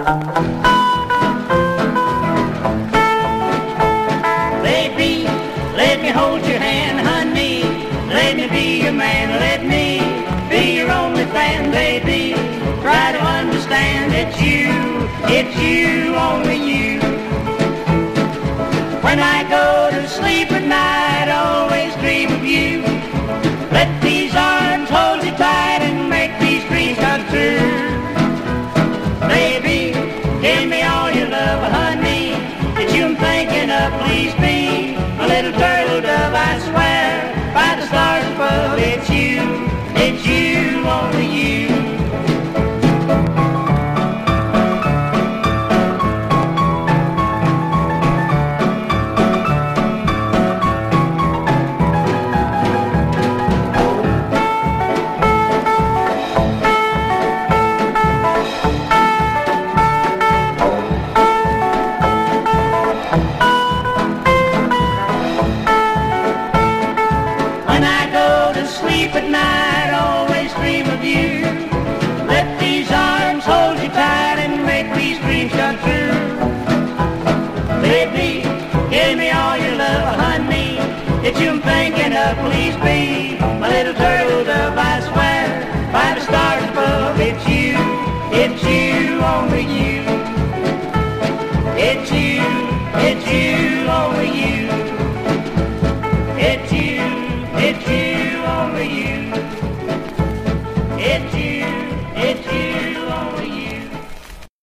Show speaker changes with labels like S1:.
S1: Baby, let me hold your hand, honey. Let me be your man. Let me be your only fan, baby. Try to understand it's you, only you. When I go to sleep at night, I always dream of you. Let these arms hold you tight and make these dreams come true. Baby, give me all your love, honey, that you're thinking of. Please be a little turtle dove, I swear, by the stars above. It's you, only you. Sleep at night, always dream of you. Let these arms hold you tight and make these dreams come true. Baby, give me all your love, honey, that you're thinking of. Please be my little turtle dove, I swear, by the stars above. It's you, only you. It's you,